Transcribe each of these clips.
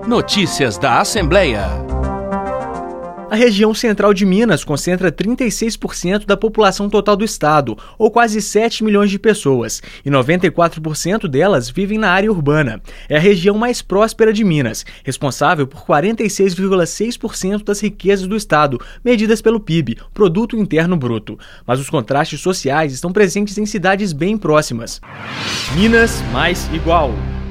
Notícias da Assembleia. A região central de Minas concentra 36% da população total do estado, ou quase 7 milhões de pessoas, e 94% delas vivem na área urbana. É a região mais próspera de Minas, responsável por 46,6% das riquezas do estado, medidas pelo PIB, Produto Interno Bruto. Mas os contrastes sociais estão presentes em cidades bem próximas. Minas mais igual.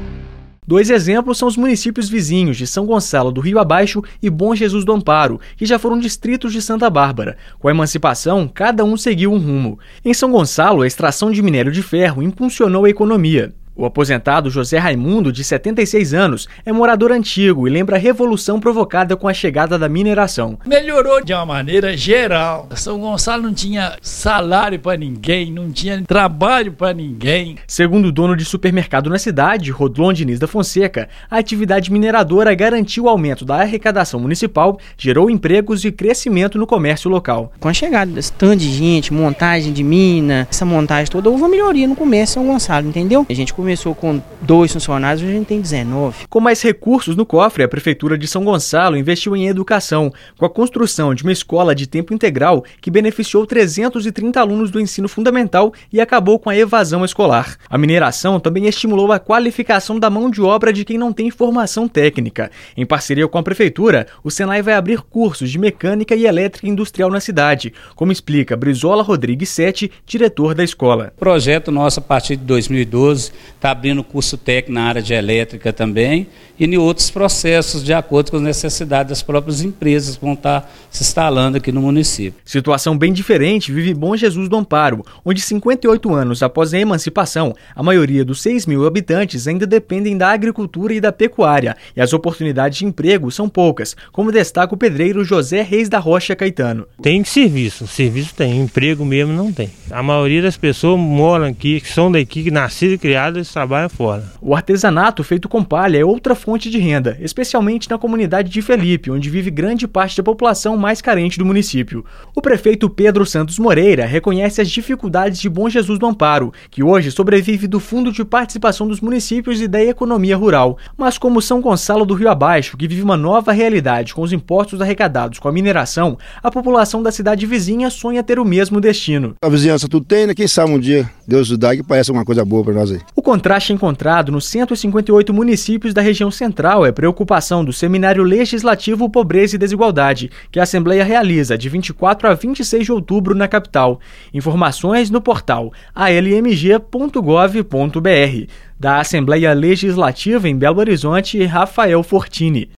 Dois exemplos são os municípios vizinhos de São Gonçalo do Rio Abaixo e Bom Jesus do Amparo, que já foram distritos de Santa Bárbara. Com a emancipação, cada um seguiu um rumo. Em São Gonçalo, a extração de minério de ferro impulsionou a economia. O aposentado José Raimundo, de 76 anos, é morador antigo e lembra a revolução provocada com a chegada da mineração. Melhorou de uma maneira geral. São Gonçalo não tinha salário para ninguém, não tinha trabalho para ninguém. Segundo o dono de supermercado na cidade, Rodlon Diniz da Fonseca, a atividade mineradora garantiu o aumento da arrecadação municipal, gerou empregos e crescimento no comércio local. Com a chegada desse tanto de gente, montagem de mina, essa montagem toda, houve uma melhoria no comércio em São Gonçalo, entendeu? A gente começou com 2 funcionários, hoje a gente tem 19. Com mais recursos no cofre, a Prefeitura de São Gonçalo investiu em educação, com a construção de uma escola de tempo integral que beneficiou 330 alunos do ensino fundamental e acabou com a evasão escolar. A mineração também estimulou a qualificação da mão de obra de quem não tem formação técnica. Em parceria com a Prefeitura, o Senai vai abrir cursos de mecânica e elétrica industrial na cidade, como explica Brizola Rodrigues Sete, diretor da escola. O projeto nosso, a partir de 2012, está abrindo curso técnico na área de elétrica também e em outros processos de acordo com as necessidades das próprias empresas que vão estar se instalando aqui no município. Situação bem diferente vive Bom Jesus do Amparo, onde 58 anos após a emancipação, a maioria dos 6 mil habitantes ainda dependem da agricultura e da pecuária, e as oportunidades de emprego são poucas, como destaca o pedreiro José Reis da Rocha Caetano. Tem serviço tem, emprego mesmo não tem. A maioria das pessoas moram aqui, que são daqui, que nasceram e criadas, eles trabalham fora. O artesanato feito com palha é outra fonte de renda, especialmente na comunidade de Felipe, onde vive grande parte da população mais carente do município. O prefeito Pedro Santos Moreira reconhece as dificuldades de Bom Jesus do Amparo, que hoje sobrevive do Fundo de Participação dos Municípios e da Economia Rural. Mas como São Gonçalo do Rio Abaixo, que vive uma nova realidade com os impostos arrecadados com a mineração, a população da cidade vizinha sonha ter o mesmo destino. A vizinhança tudo tem, né? Quem sabe um dia Deus nos dá que parece uma coisa boa para nós aí. O contraste encontrado nos 158 municípios da região central é preocupação do Seminário Legislativo Pobreza e Desigualdade, que a Assembleia realiza de 24 a 26 de outubro na capital. Informações no portal almg.gov.br. Da Assembleia Legislativa em Belo Horizonte, Rafael Fortini.